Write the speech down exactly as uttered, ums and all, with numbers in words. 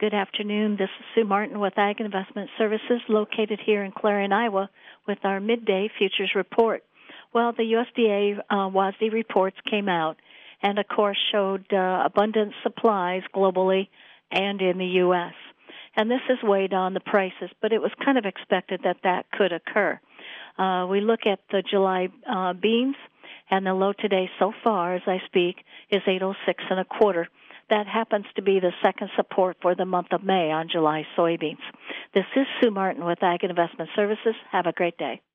Good afternoon. This is Sue Martin with Ag Investment Services located here in Clarion, Iowa with our midday futures report. Well, the U S D A uh, W A S D reports came out and, of course, showed uh, abundant supplies globally and in the U S. And this has weighed on the prices, but it was kind of expected that that could occur. Uh, we look at the July uh, beans, and the low today so far, as I speak, is eight oh six and a quarter. That happens to be the second support for the month of May on July soybeans. This is Sue Martin with Ag Investment Services. Have a great day.